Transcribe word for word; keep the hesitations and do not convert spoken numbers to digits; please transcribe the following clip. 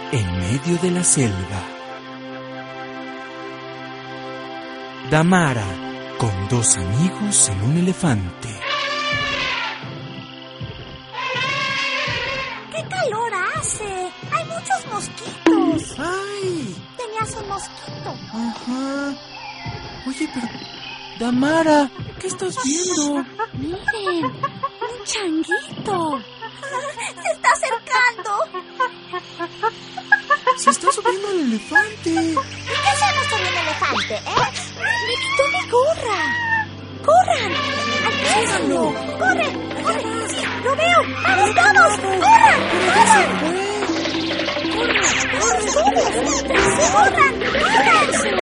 en medio de la selva. Damara, con dos amigos en un elefante. ¡Qué calor hace! ¡Hay muchos mosquitos! ¡Ay! Tenías un mosquito. Ajá. Oye, pero... Damara, ¿qué estás viendo? Miren, un changuito. Se está acercando. Se está subiendo al elefante. ¿Y qué hacemos con un elefante, eh? Me quitó mi gorra. ¡Corran! ¡Alcánzalo! ¡Corre! ¡Corre! ¡Sí, lo veo! ¡Vamos, vamos! ¡Corran! ¡Corran! ¡Corran! ¡Corran! ¡Corran! ¡Corran!